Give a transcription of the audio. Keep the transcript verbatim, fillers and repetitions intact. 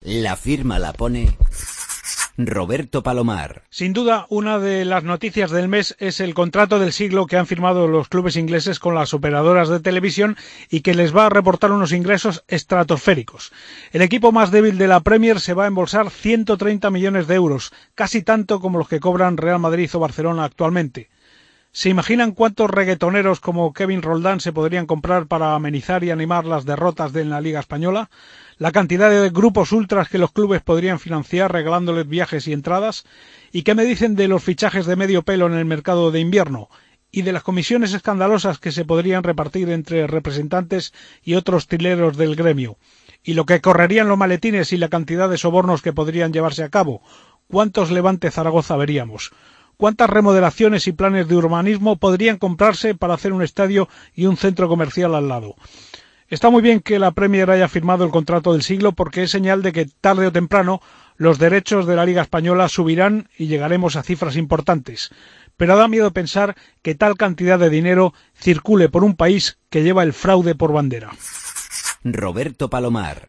La firma la pone Roberto Palomar. Sin duda, una de las noticias del mes es el contrato del siglo que han firmado los clubes ingleses con las operadoras de televisión y que les va a reportar unos ingresos estratosféricos. El equipo más débil de la Premier se va a embolsar ciento treinta millones de euros, casi tanto como los que cobran Real Madrid o Barcelona actualmente. ¿Se imaginan cuántos reggaetoneros como Kevin Roldán se podrían comprar para amenizar y animar las derrotas de la Liga Española? ¿La cantidad de grupos ultras que los clubes podrían financiar regalándoles viajes y entradas? ¿Y qué me dicen de los fichajes de medio pelo en el mercado de invierno? ¿Y de las comisiones escandalosas que se podrían repartir entre representantes y otros trileros del gremio? ¿Y lo que correrían los maletines y la cantidad de sobornos que podrían llevarse a cabo? ¿Cuántos Levante Zaragoza veríamos? ¿Cuántas remodelaciones y planes de urbanismo podrían comprarse para hacer un estadio y un centro comercial al lado? Está muy bien que la Premier haya firmado el contrato del siglo porque es señal de que tarde o temprano los derechos de la Liga Española subirán y llegaremos a cifras importantes. Pero da miedo pensar que tal cantidad de dinero circule por un país que lleva el fraude por bandera. Roberto Palomar.